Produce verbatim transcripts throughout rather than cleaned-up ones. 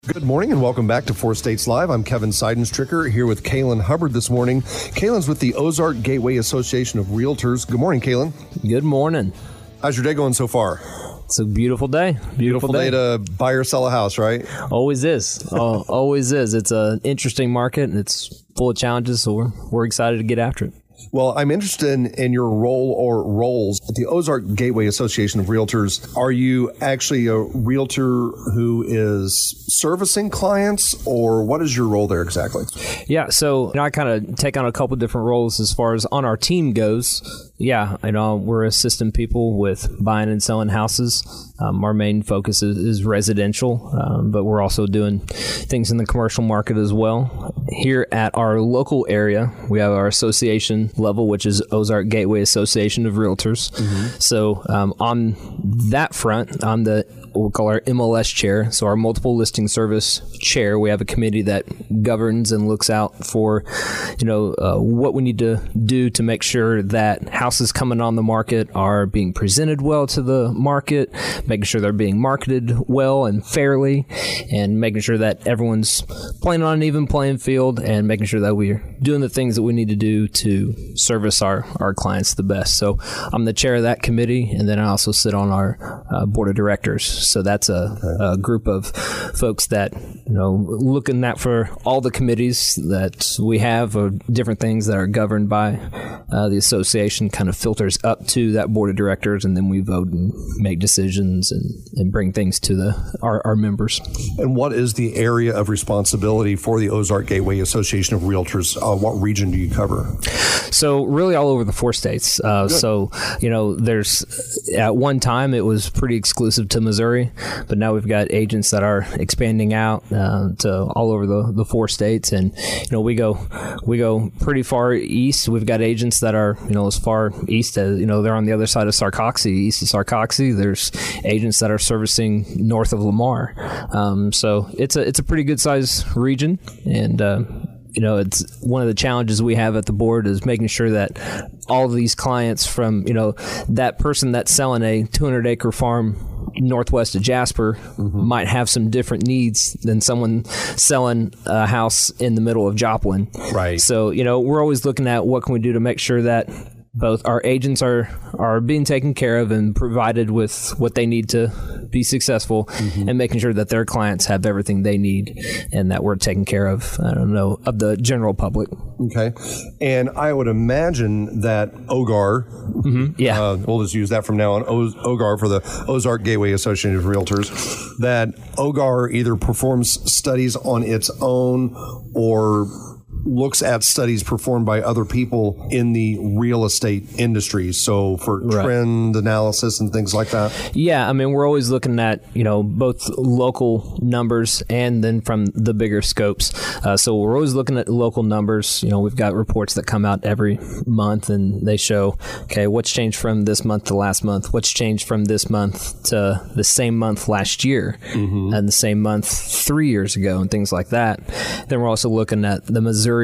Good morning and welcome back to Four States Live. I'm Kevin Seidenstricker here with Kaylin Hubbard this morning. Kaylin's with the Ozark Gateway Association of Realtors. Good morning, Kaylin. Good morning. How's your day going so far? It's a beautiful day. Beautiful, beautiful day. day to buy or sell a house, right? Always is. uh, always is. It's an interesting market and it's full of challenges, so we're, we're excited to get after it. Well, I'm interested in, in your role or roles at the Ozark Gateway Association of Realtors. Are you actually a realtor who is servicing clients, or what is your role there exactly? Yeah, so you know, I kind of take on a couple different roles as far as on our team goes. Yeah, you know, we're assisting people with buying and selling houses. Um, our main focus is, is residential, um, but we're also doing things in the commercial market as well. Here at our local area, we have our association level, which is Ozark Gateway Association of Realtors. Mm-hmm. So um, on that front, I'm the what we'll call our M L S chair, so our multiple listing service chair. We have a committee that governs and looks out for, you know, uh, what we need to do to make sure that houses coming on the market are being presented well to the market, making sure they're being marketed well and fairly, and making sure that everyone's playing on an even playing field, and making sure that we're doing the things that we need to do to service our, our clients the best. So I'm the chair of that committee, and then I also sit on our uh, board of directors. So that's a, a group of folks that, you know, looking at for all the committees that we have, or different things that are governed by uh, the association, kind of filters up to that board of directors, and then we vote and make decisions and, and bring things to the our, our members. And what is the area of responsibility for the Ozark Gateway Association of Realtors? Uh, what region do you cover? So really all over the four states. Uh, so, you know, there's at one time it was pretty exclusive to Missouri, but now we've got agents that are expanding out uh, to all over the, the four states. And, you know, we go we go pretty far east. We've got agents that are, you know, as far east as, you know, they're on the other side of Sarcoxie, east of Sarcoxie. There's agents that are servicing north of Lamar. Um, so it's a, it's a pretty good size region. And, uh, you know, it's one of the challenges we have at the board is making sure that all of these clients from, you know, that person that's selling a two hundred acre farm northwest of Jasper mm-hmm. might have some different needs than someone selling a house in the middle of Joplin. Right. So, you know, we're always looking at what can we do to make sure that both our agents are, are being taken care of and provided with what they need to be successful, mm-hmm. and making sure that their clients have everything they need and that we're taking care of, I don't know, of the general public. Okay. And I would imagine that O G A R, mm-hmm. yeah, uh, we'll just use that from now on, o- O G A R for the Ozark Gateway Association of Realtors, that O G A R either performs studies on its own or looks at studies performed by other people in the real estate industry. So for right. trend analysis and things like that. Yeah. I mean, we're always looking at, you know, both local numbers and then from the bigger scopes. Uh, so we're always looking at local numbers. You know, we've got reports that come out every month and they show, okay, what's changed from this month to last month? What's changed from this month to the same month last year mm-hmm. and the same month three years ago and things like that. Then we're also looking at the Missouri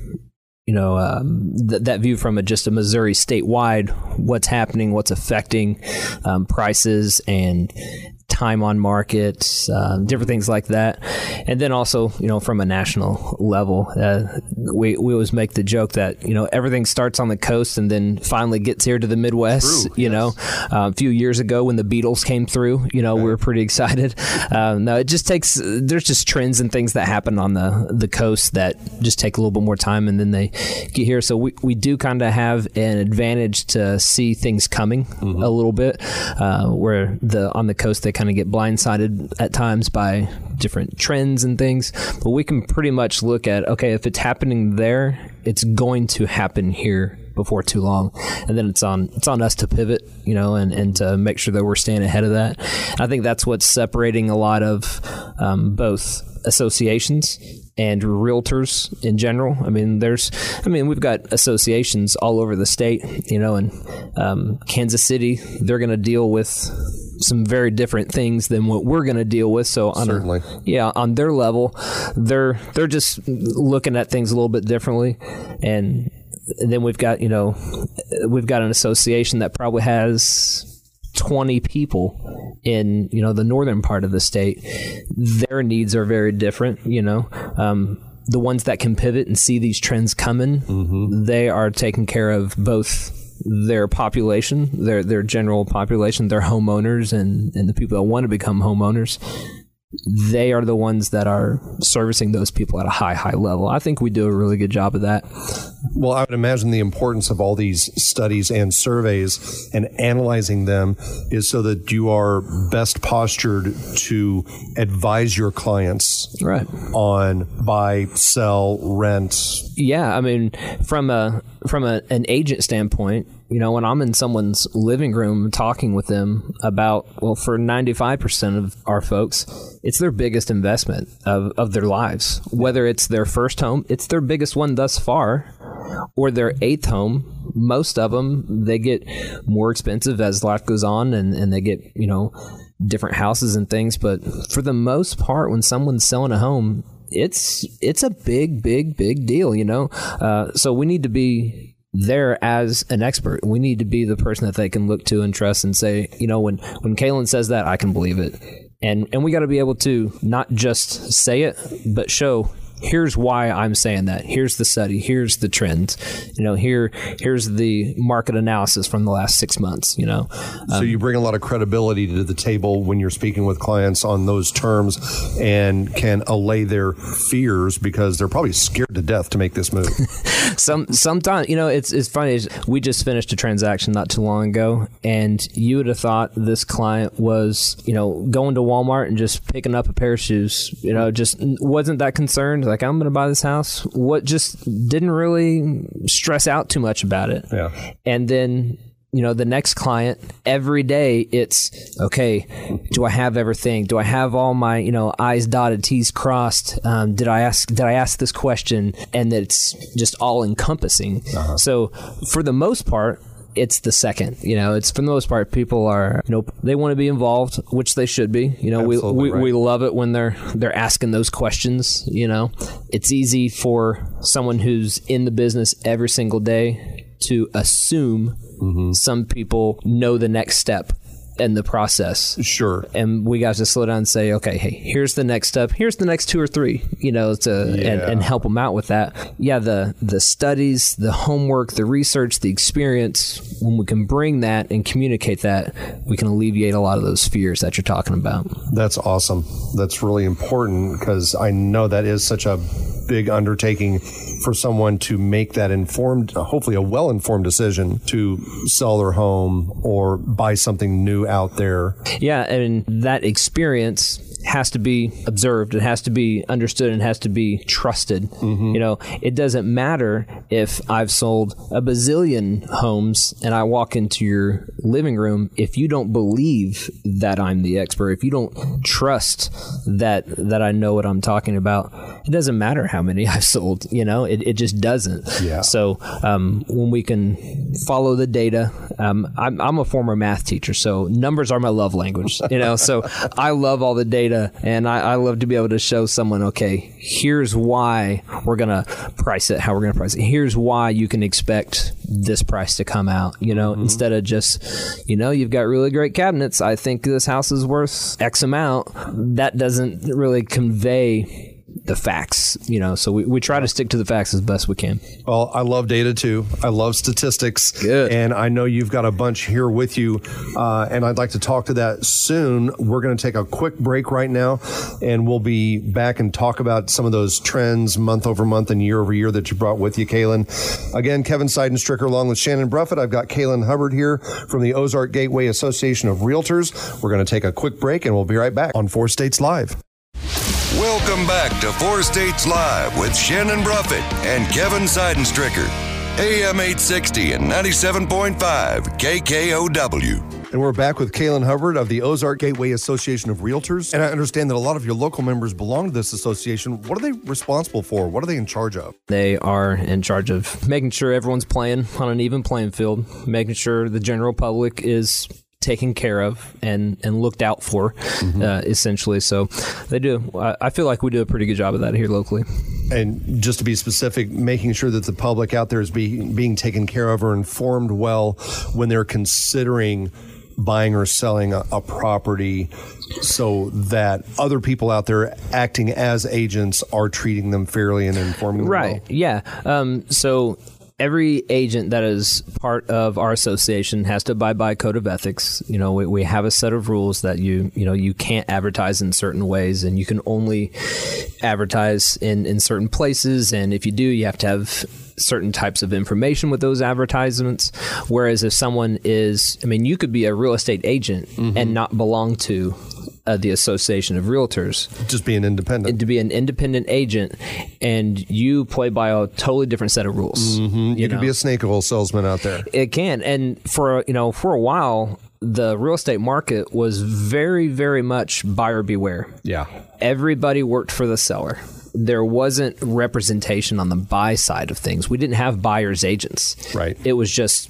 you know, um, th- that view from a, just a Missouri statewide, what's happening, what's affecting um, prices and time on market, uh, different things like that. And then also, you know, from a national level, uh, we, we always make the joke that, you know, everything starts on the coast and then finally gets here to the Midwest. True, you yes. know, uh, a few years ago when the Beatles came through, you know, okay. we were pretty excited. Um, no, it just takes, there's just trends and things that happen on the, the coast that just take a little bit more time and then they get here. So we, we do kind of have an advantage to see things coming mm-hmm. a little bit, uh, where the on the coast they kind of get blindsided at times by different trends and things, but we can pretty much look at, okay, if it's happening there, it's going to happen here before too long, and then it's on it's on us to pivot, you know, and, and to make sure that we're staying ahead of that. And I think that's what's separating a lot of um, both associations and realtors in general. I mean, there's, I mean, we've got associations all over the state, you know, and um, Kansas City, they're going to deal with some very different things than what we're going to deal with. So on Certainly. A, yeah, on their level, they're they're just looking at things a little bit differently. And, and then we've got, you know, we've got an association that probably has twenty people in, you know, the northern part of the state. Their needs are very different, you know. Um, the ones that can pivot and see these trends coming, mm-hmm. they are taking care of both their population, their their general population, their homeowners, and, and the people that want to become homeowners. They are the ones that are servicing those people at a high, high level. I think we do a really good job of that. Well, I would imagine the importance of all these studies and surveys and analyzing them is so that you are best postured to advise your clients right. on buy, sell, rent. Yeah, I mean, from a from a, an agent standpoint, you know, when I'm in someone's living room talking with them about, well, for ninety-five percent of our folks, it's their biggest investment of, of their lives. Whether it's their first home, it's their biggest one thus far, or their eighth home. Most of them, they get more expensive as life goes on, and, and they get, you know, different houses and things. But for the most part, when someone's selling a home, it's it's a big, big, big deal, you know. Uh, so we need to be there as an expert. We need to be the person that they can look to and trust and say, you know, when, when Kaylin says that, I can believe it. And and we got to be able to not just say it, but show, here's why I'm saying that. Here's the study. Here's the trends. You know, here here's the market analysis from the last six months, you know. Um, so you bring a lot of credibility to the table when you're speaking with clients on those terms and can allay their fears because they're probably scared to death to make this move. Some Sometimes, you know, it's it's funny. We just finished a transaction not too long ago, and you would have thought this client was, you know, going to Walmart and just picking up a pair of shoes, you know, just wasn't that concerned. Like, I'm going to buy this house. What just didn't really stress out too much about it. Yeah. And then, you know, the next client, every day it's, okay, do I have everything? Do I have all my, you know, I's dotted, T's crossed? Um, did I ask, did I ask this question? And that it's just all encompassing. Uh-huh. So for the most part, it's the second, you know, it's for the most part, people are, you know, they want to be involved, which they should be. You know, Absolutely we, we, right. we love it when they're, they're asking those questions, you know. It's easy for someone who's in the business every single day to assume mm-hmm. some people know the next step in the process. Sure. And we got to slow down and say, okay, hey, here's the next step. Here's the next two or three, you know, to yeah. and, and help them out with that. Yeah, the the studies, the homework, the research, the experience, when we can bring that and communicate that, we can alleviate a lot of those fears that you're talking about. That's awesome. That's really important because I know that is such a big undertaking for someone to make that informed, hopefully a well-informed decision to sell their home or buy something new out there. Yeah, and that experience has to be observed. It has to be understood and has to be trusted. Mm-hmm. You know, it doesn't matter if I've sold a bazillion homes and I walk into your living room. If you don't believe that I'm the expert, if you don't trust that that I know what I'm talking about, it doesn't matter how many I've sold. You know, it, it just doesn't. Yeah. So um, when we can follow the data, um, I'm, I'm a former math teacher, so numbers are my love language. You know, so I love all the data. And I, I love to be able to show someone, okay, here's why we're going to price it, how we're going to price it. Here's why you can expect this price to come out, you know, mm-hmm. instead of just, you know, you've got really great cabinets. I think this house is worth X amount. That doesn't really convey the facts, you know, so we, we try to stick to the facts as best we can. Well, I love data too. I love statistics. Good. And I know you've got a bunch here with you, uh, and I'd like to talk to that soon. We're going to take a quick break right now, and we'll be back and talk about some of those trends month over month and year over year that you brought with you, Kaylin. Again, Kevin Seidenstricker along with Shannon Bruffett. I've got Kaylin Hubbard here from the Ozark Gateway Association of Realtors. We're going to take a quick break, and we'll be right back on Four States Live. Welcome back to Four States Live with Shannon Bruffett and Kevin Seidenstricker. A M eight sixty and ninety-seven point five K K O W. And we're back with Kaylin Hubbard of the Ozark Gateway Association of Realtors. And I understand that a lot of your local members belong to this association. What are they responsible for? What are they in charge of? They are in charge of making sure everyone's playing on an even playing field, making sure the general public is taken care of and, and looked out for, mm-hmm. uh, essentially. So they do. I, I feel like we do a pretty good job of that here locally. And just to be specific, making sure that the public out there is being being taken care of or informed well when they're considering buying or selling a, a property so that other people out there acting as agents are treating them fairly and informing them Right. well? Yeah. Um, so every agent that is part of our association has to abide by a code of ethics. You know, we, we have a set of rules that you, you know, you can't advertise in certain ways, and you can only advertise in, in certain places. And if you do, you have to have certain types of information with those advertisements. Whereas if someone is, I mean, you could be a real estate agent mm-hmm. and not belong to uh, the Association of Realtors. Just be an independent. To be an independent agent, and you play by a totally different set of rules. Mm-hmm. You, you could know? be a snake oil salesman out there. It can. And for, you know, for a while, the real estate market was very, very much buyer beware. Yeah. Everybody worked for the seller. There wasn't representation on the buy side of things. We didn't have buyer's agents. Right. It was just,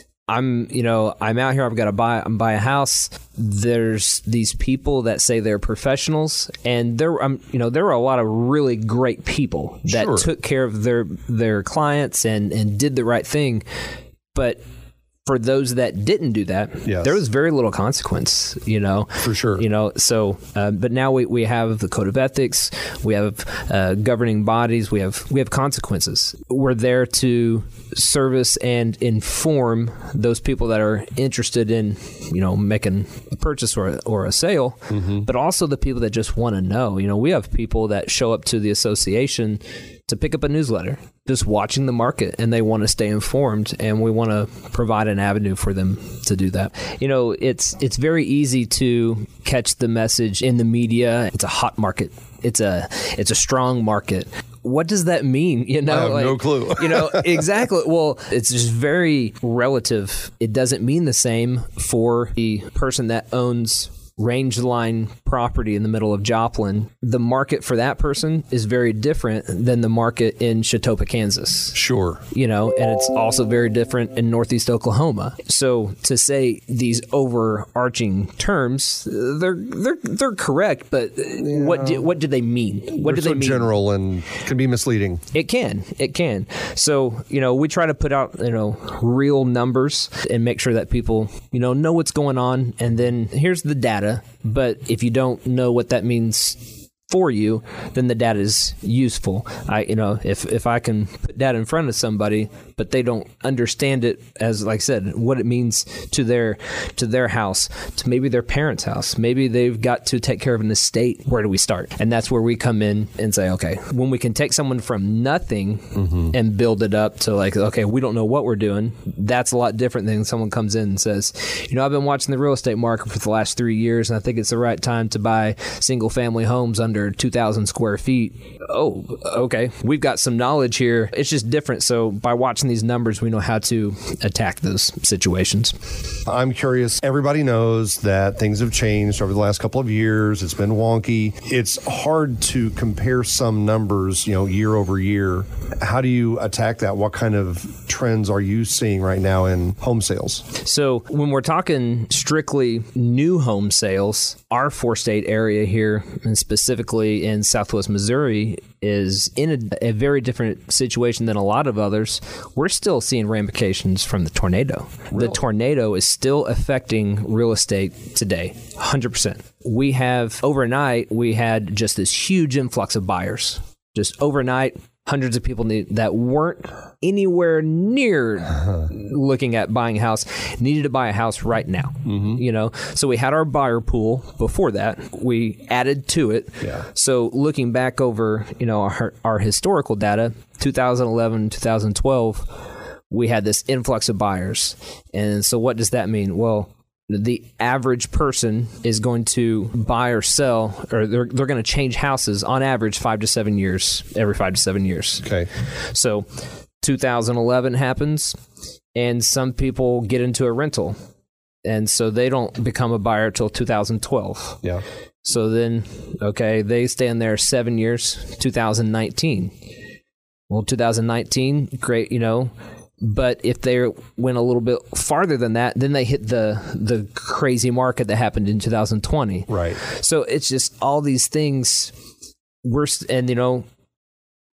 I'm, you know, I'm out here. I've got to buy, I'm buy a house. There's these people that say they're professionals, and there, um, you know, there were a lot of really great people that sure. took care of their their clients and and did the right thing, but for those that didn't do that, yes. there was very little consequence, you know. For sure. You know, so, uh, but now we, we have the code of ethics, we have uh, governing bodies, we have we have consequences. We're there to service and inform those people that are interested in, you know, making a purchase or a, or a sale, mm-hmm. but also the people that just want to know. You know, we have people that show up to the association to pick up a newsletter, just watching the market, and they want to stay informed, and we want to provide an avenue for them to do that. You know, it's it's very easy to catch the message in the media. It's a hot market. It's a it's a strong market. What does that mean? You know, I have like, no clue. You know, exactly. Well, it's just very relative. It doesn't mean the same for the person that owns rangeline property in the middle of Joplin. The market for that person is very different than the market in Chautauqua, Kansas. Sure. You know, and it's also very different in Northeast Oklahoma. So to say these overarching terms, they're they're they're correct, but yeah. what do, what do they mean? What they're do they so mean? General and can be misleading. It can. It can. So, you know, we try to put out, you know, real numbers and make sure that people, you know, know what's going on. And then here's the data. But if you don't know what that means for you, then the data is useful. I, you know, if, if I can put data in front of somebody, but they don't understand it as, like I said, what it means to their to their house, to maybe their parents' house, maybe they've got to take care of an estate. Where do we start? And that's where we come in and say, okay, when we can take someone from nothing mm-hmm. and build it up to like, okay, we don't know what we're doing. That's a lot different than someone comes in and says, you know, I've been watching the real estate market for the last three years, and I think it's the right time to buy single family homes under two thousand square feet. Oh, okay. We've got some knowledge here. It's just different. So by watching these numbers, we know how to attack those situations. I'm curious. Everybody knows that things have changed over the last couple of years. It's been wonky. It's hard to compare some numbers, you know, year over year. How do you attack that? What kind of trends are you seeing right now in home sales? So when we're talking strictly new home sales, our four-state area here, and specifically in Southwest Missouri, is in a, a very different situation than a lot of others. We're still seeing ramifications from the tornado. Really? The tornado is still affecting real estate today, one hundred percent. We have, overnight, we had just this huge influx of buyers. Just overnight, hundreds of people need, that weren't anywhere near uh-huh. looking at buying a house needed to buy a house right now. Mm-hmm. You know, so we had our buyer pool before that. We added to it. Yeah. So looking back over, you know, our, our historical data, two thousand eleven, two thousand twelve, we had this influx of buyers. And so what does that mean? Well, the average person is going to buy or sell, or they're they're going to change houses on average five to seven years, every five to seven years. Okay. So two thousand eleven happens, and some people get into a rental, and so they don't become a buyer till two thousand twelve. Yeah. So then, okay, they stay in there seven years, two thousand nineteen. Well, two thousand nineteen, great, you know. But if they went a little bit farther than that, then they hit the the crazy market that happened in two thousand twenty. Right. So it's just all these things. We're and you know,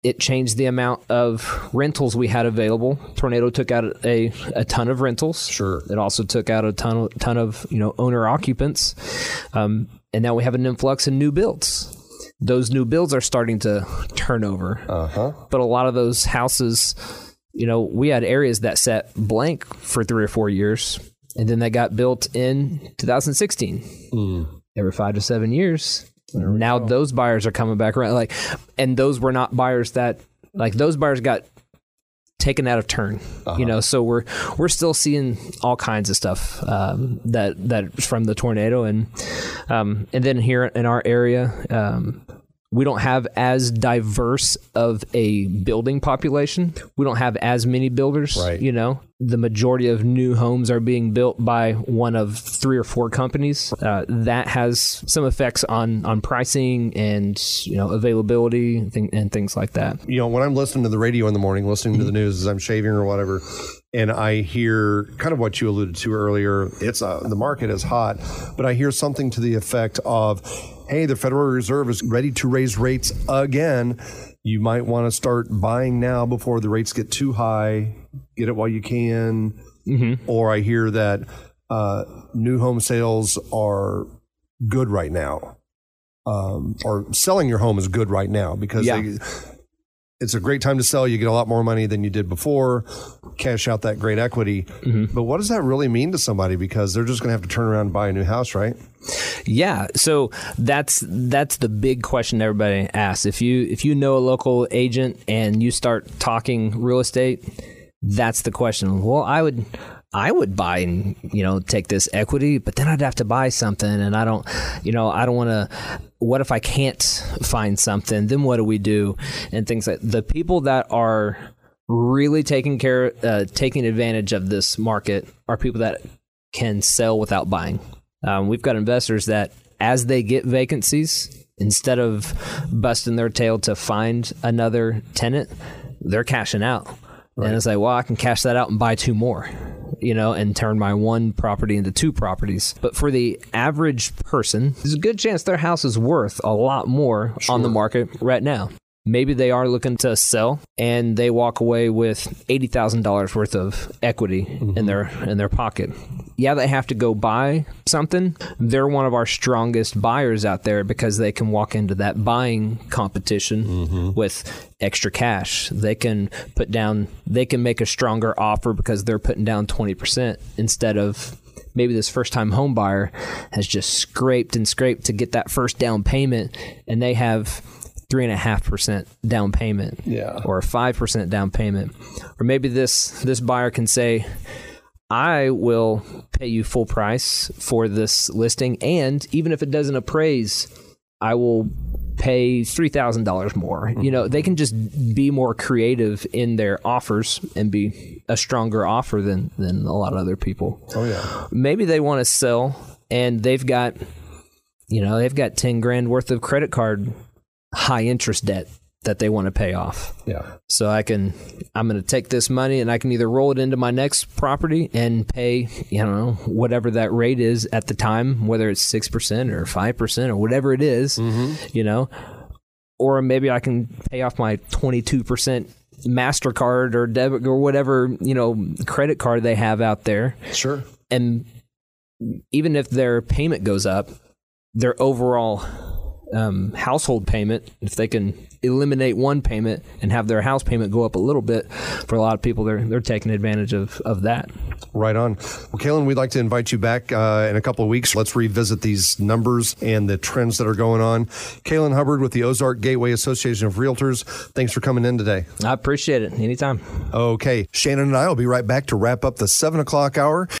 it changed the amount of rentals we had available. Tornado took out a, a ton of rentals. Sure. It also took out a ton of, ton of you know owner occupants, um, and now we have an influx in new builds. Those new builds are starting to turn over. Uh-huh. But a lot of those houses, you know, we had areas that sat blank for three or four years, and then they got built in two thousand sixteen. Mm. Every five to seven years. Now go. Those buyers are coming back around. Like, and those were not buyers that, like, those buyers got taken out of turn, uh-huh. you know, so we're we're still seeing all kinds of stuff um, that that from the tornado, and um, and then here in our area, um, we don't have as diverse of a building population. We don't have as many builders, right. you know. The majority of new homes are being built by one of three or four companies. Uh, that has some effects on, on pricing and, you know, availability and, th- and things like that. You know, when I'm listening to the radio in the morning, listening mm-hmm. to the news as I'm shaving or whatever, and I hear kind of what you alluded to earlier, it's uh, the market is hot, but I hear something to the effect of, hey, the Federal Reserve is ready to raise rates again. You might want to start buying now before the rates get too high. Get it while you can. Mm-hmm. Or I hear that uh, new home sales are good right now. Um, or selling your home is good right now because yeah. they, it's a great time to sell. You get a lot more money than you did before. Cash out that great equity. Mm-hmm. But what does that really mean to somebody? Because they're just going to have to turn around and buy a new house, right? Yeah, so that's that's the big question everybody asks. If you if you know a local agent and you start talking real estate, that's the question. Well, I would I would buy and, you know, take this equity, but then I'd have to buy something, and I don't, you know, I don't want to. What if I can't find something? Then what do we do? And things like the people that are really taking care, uh, taking advantage of this market are people that can sell without buying. Um, we've got investors that, as they get vacancies, instead of busting their tail to find another tenant, they're cashing out. Right. And it's like, well, I can cash that out and buy two more, you know, and turn my one property into two properties. But for the average person, there's a good chance their house is worth a lot more sure. on the market right now. Maybe they are looking to sell and they walk away with eighty thousand dollars worth of equity mm-hmm. in their in their pocket. Yeah, they have to go buy something. They're one of our strongest buyers out there because they can walk into that buying competition mm-hmm. with extra cash. They can put down, they can make a stronger offer because they're putting down twenty percent instead of maybe this first-time home buyer has just scraped and scraped to get that first down payment, and they have three and a half percent down payment, yeah, or a five percent down payment, or maybe this this buyer can say, "I will pay you full price for this listing, and even if it doesn't appraise, I will pay three thousand dollars more." Mm-hmm. You know, they can just be more creative in their offers and be a stronger offer than than a lot of other people. Oh yeah, maybe they want to sell and they've got, you know, they've got ten grand worth of credit card high interest debt that they want to pay off. Yeah. So I can, I'm going to take this money and I can either roll it into my next property and pay, you know, whatever that rate is at the time, whether it's six percent or five percent or whatever it is, mm-hmm. you know, or maybe I can pay off my twenty-two percent MasterCard or debit or whatever, you know, credit card they have out there. Sure. And even if their payment goes up, their overall Um, household payment, if they can eliminate one payment and have their house payment go up a little bit, for a lot of people, they're they're taking advantage of, of that. Right on. Well, Kalen, we'd like to invite you back uh, in a couple of weeks. Let's revisit these numbers and the trends that are going on. Kalen Hubbard with the Ozark Gateway Association of Realtors. Thanks for coming in today. I appreciate it. Anytime. Okay. Shannon and I will be right back to wrap up the seven o'clock hour.